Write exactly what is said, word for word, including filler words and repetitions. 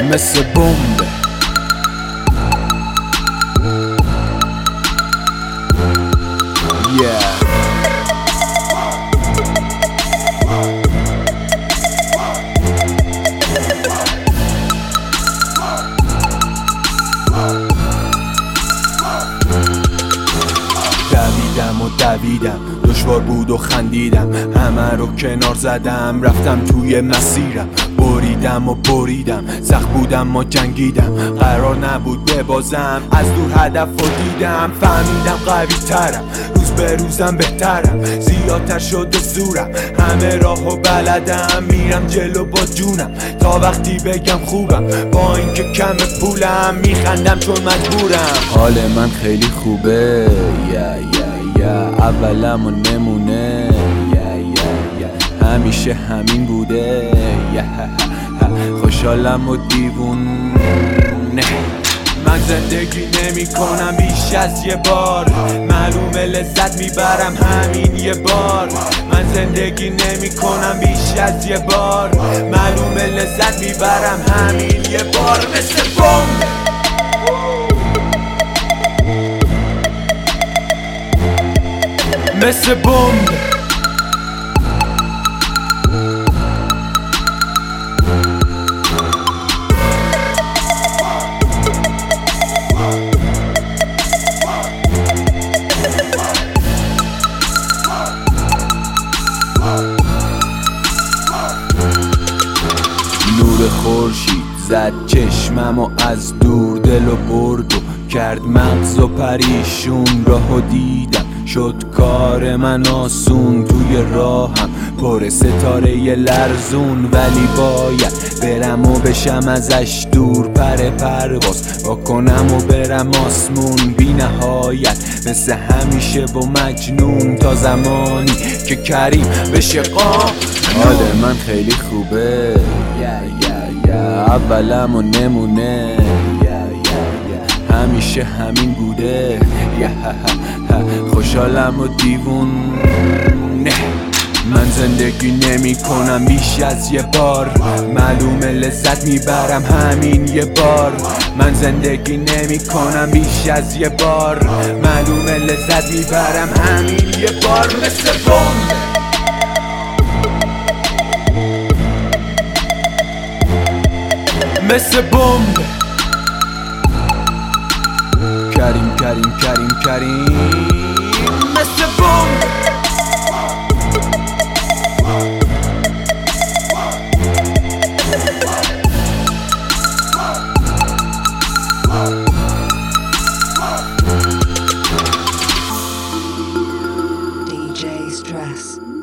مثل بمب. yeah. دویدم و دویدم، دشوار بود و خندیدم، همه رو کنار زدم، رفتم توی مسیرم، بریدم و بریدم، سخت بودم و جنگیدم، قرار نبود ببازم، از دور هدف رو دیدم، فهمیدم قوی ترم، روز به روزم بهترم، زیادتر شده زورم، همه راهو بلدم، میرم جلو با جونم، تا وقتی بگم خوبم، با اینکه کم پولم، میخندم چون مجبورم. حال من خیلی خوبه، یا یا یا اولم و نمونه، یا یا یا همیشه همین بوده، یا خوشحالم و دیوونه. من زندگی نمی کنم بیش از یه بار، معلومه لذت میبرم همین یه بار. من زندگی نمی کنم بیش از یه بار، معلومه لذت میبرم همین یه بار. مثل بمب، مثل بمب. نور خورشید زد چشمم و از دور دل و برد و کرد مغز و پریشون، راهو دیدم شد کار من آسون، توی راهم پر ستاره ی لرزون، ولی باید برم و بشم ازش دور، پر پرواز با کنم و برم آسمون بی نهایت، مثل همیشه و مجنون، تا زمانی که کریم بشه قانون. حال من خیلی خوبه، یا یا یا اولم و نمونه، یا یا یا همیشه همین بوده، یا خوشحالم و دیوونه. من زندگی نمی کنم بیش از یه بار، معلومه لذت میبرم همین یه بار. من زندگی نمی کنم بیش از یه بار، معلومه لذت میبرم همین یه بار. مثل بمب، مثل بمب. کریم کریم کریم کریم مثل بمب. دی جی Stress.